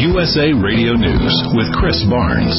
USA Radio News with Chris Barnes.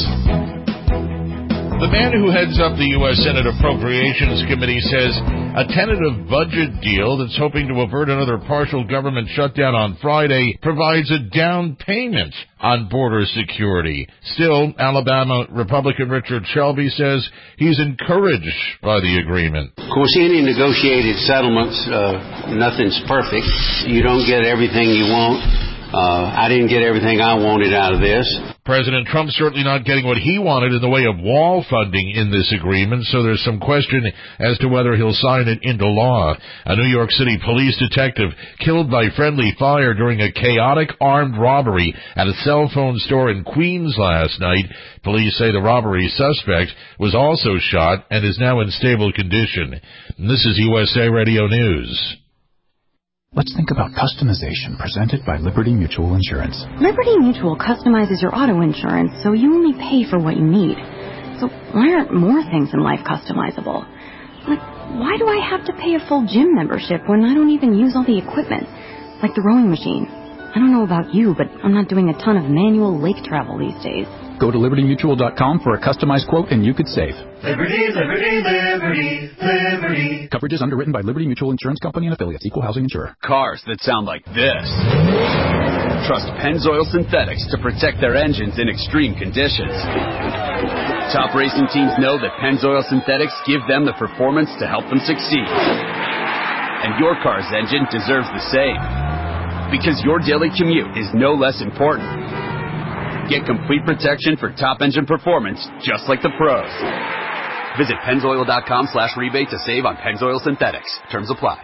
The man who heads up the U.S. Senate Appropriations Committee says a tentative budget deal that's hoping to avert another partial government shutdown on Friday provides a down payment on border security. Still, Alabama Republican Richard Shelby says he's encouraged by the agreement. Of course, any negotiated settlements, nothing's perfect. You don't get everything you want. I didn't get everything I wanted out of this. President Trump certainly not getting what he wanted in the way of wall funding in this agreement, so there's some question as to whether he'll sign it into law. A New York City police detective killed by friendly fire during a chaotic armed robbery at a cell phone store in Queens last night. Police say the robbery suspect was also shot and is now in stable condition. And this is USA Radio News. Let's think about customization presented by Liberty Mutual Insurance. Liberty Mutual customizes your auto insurance so you only pay for what you need. So why aren't more things in life customizable? Like, why do I have to pay a full gym membership when I don't even use all the equipment? Like the rowing machine. I don't know about you, but I'm not doing a ton of manual lake travel these days. Go to LibertyMutual.com for a customized quote and you could save. Liberty, liberty, liberty, liberty. Coverage is underwritten by Liberty Mutual Insurance Company and affiliates. Equal housing insurer. Cars that sound like this. Trust Pennzoil Synthetics to protect their engines in extreme conditions. Top racing teams know that Pennzoil Synthetics give them the performance to help them succeed. And your car's engine deserves the same. Because your daily commute is no less important. Get complete protection for top engine performance, just like the pros. Visit Pennzoil.com/rebate to save on Pennzoil Synthetics. Terms apply.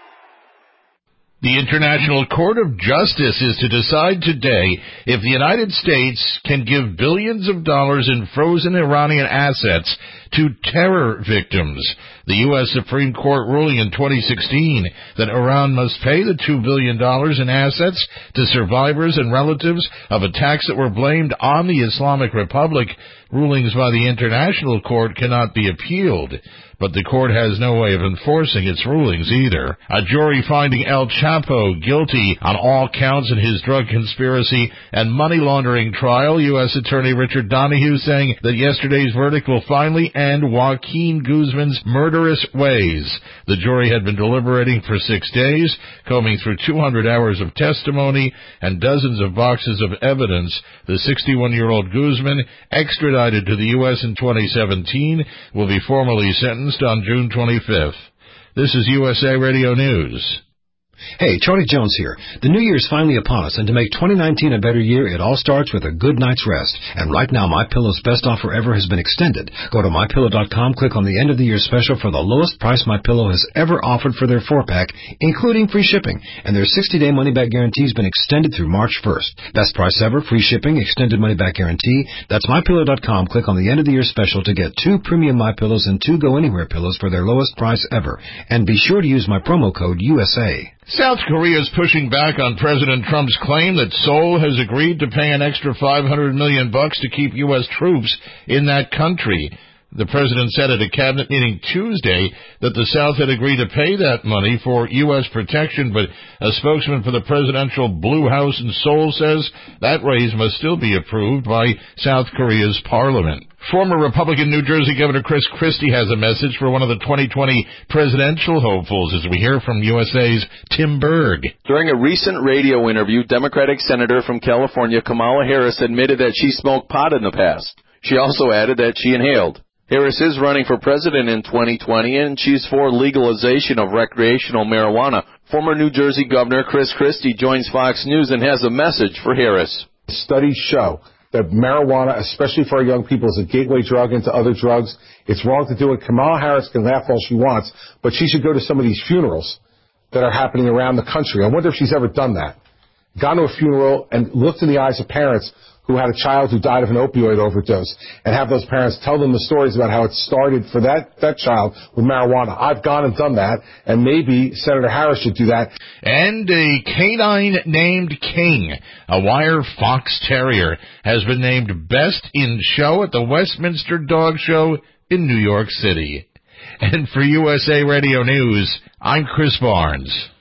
The International Court of Justice is to decide today if the United States can give billions of dollars in frozen Iranian assets to terror victims. The U.S. Supreme Court ruling in 2016 that Iran must pay the $2 billion in assets to survivors and relatives of attacks that were blamed on the Islamic Republic. Rulings by the International Court cannot be appealed, but the court has no way of enforcing its rulings either. A jury finding El Chapo guilty on all counts in his drug conspiracy and money laundering trial. U.S. Attorney Richard Donahue saying that yesterday's verdict will finally end Joaquin Guzman's murderous ways. The jury had been deliberating for 6 days, combing through 200 hours of testimony and dozens of boxes of evidence. The 61-year-old Guzman, extradited to the U.S. in 2017, will be formally sentenced on June 25th. This is USA Radio News. Hey, Charlie Jones here. The new year's finally upon us, and to make 2019 a better year, it all starts with a good night's rest. And right now, MyPillow's best offer ever has been extended. Go to MyPillow.com, click on the end of the year special for the lowest price MyPillow has ever offered for their 4-pack, including free shipping. And their 60-day money-back guarantee has been extended through March 1st. Best price ever, free shipping, extended money-back guarantee. That's MyPillow.com. Click on the end of the year special to get 2 premium MyPillows and 2 Go Anywhere pillows for their lowest price ever. And be sure to use my promo code USA. South Korea is pushing back on President Trump's claim that Seoul has agreed to pay an extra $500 million to keep U.S. troops in that country. The president said at a cabinet meeting Tuesday that the South had agreed to pay that money for U.S. protection, but a spokesman for the presidential Blue House in Seoul says that raise must still be approved by South Korea's parliament. Former Republican New Jersey Governor Chris Christie has a message for one of the 2020 presidential hopefuls, as we hear from USA's Tim Berg. During a recent radio interview, Democratic Senator from California Kamala Harris admitted that she smoked pot in the past. She also added that she inhaled. Harris is running for president in 2020, and she's for legalization of recreational marijuana. Former New Jersey Governor Chris Christie joins Fox News and has a message for Harris. Studies show that marijuana, especially for our young people, is a gateway drug into other drugs. It's wrong to do it. Kamala Harris can laugh all she wants, but she should go to some of these funerals that are happening around the country. I wonder if she's ever done that. Gone to a funeral and looked in the eyes of parents who had a child who died of an opioid overdose, and have those parents tell them the stories about how it started for that child with marijuana. I've gone and done that, and maybe Senator Harris should do that. And a canine named King, a wire fox terrier, has been named Best in Show at the Westminster Dog Show in New York City. And for USA Radio News, I'm Chris Barnes.